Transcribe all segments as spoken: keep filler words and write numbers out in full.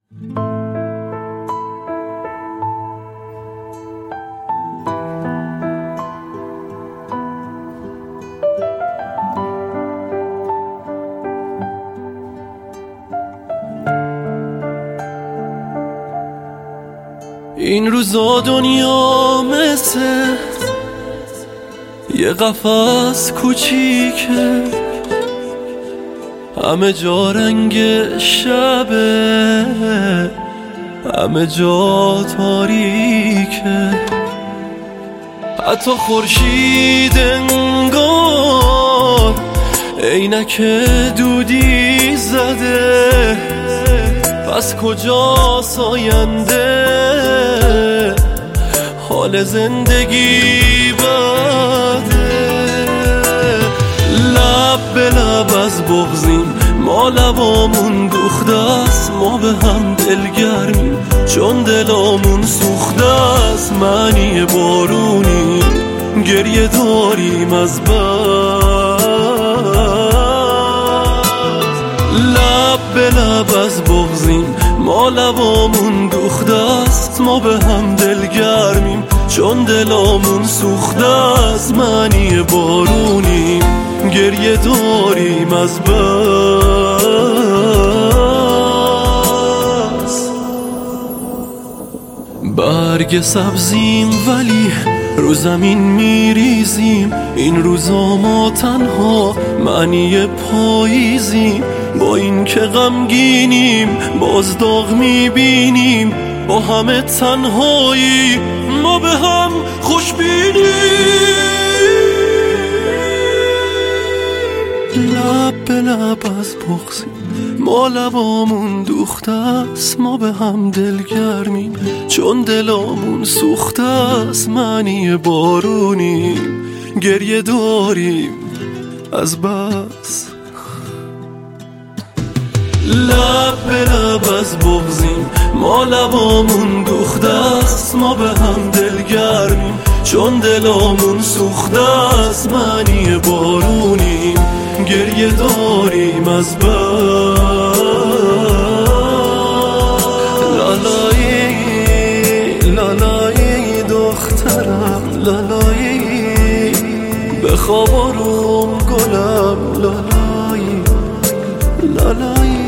این روزا دنیا مثل یه قفس کوچیکه، همه جا رنگ شبه، همه جا تاریکه، حتی خورشید انگار عینک دودی زده. پس کجاست آینده؟ حال زندگی بده. لب به لب از بغضیم، ما لبامون دوخته است، ما به هم دلگرمیم چون دلامون سوخته است. معنی بارونی گریه داریم از بس. لب به لب از بغضیم، ما لبامون دوخته است، ما به هم دلگرمیم چون دلامون سوخته است. معنی بارونیم گریه داریم از بس. برگ سبزیم ولی رو زمین میریزیم، این روزا ما تنها معنی پاییزیم. با این که غمگینیم باز داغ میبینیم، با همه تنهایی ما به هم خوشبینیم. لب به لب از بغضیم، ما لبامون دوخته است، ما به هم دلگرمیم چون دلامون سوخته است. معنی بارونیم گریه داریم از بس. لب به لب از بغضیم، ما لبامون دوخته است، ما به هم دلگرمیم چون دلامون سوخته است. معنی بارونیم گریه داریم از بس. لالایی لالایی دخترم، لالایی بخواب آروم گلم، لالایی لالایی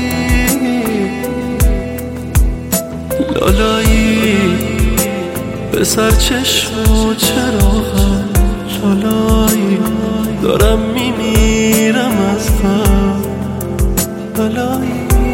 لالایی به سر چشم و چراغم، لالایی دارم میمیرم از غم، لالایی.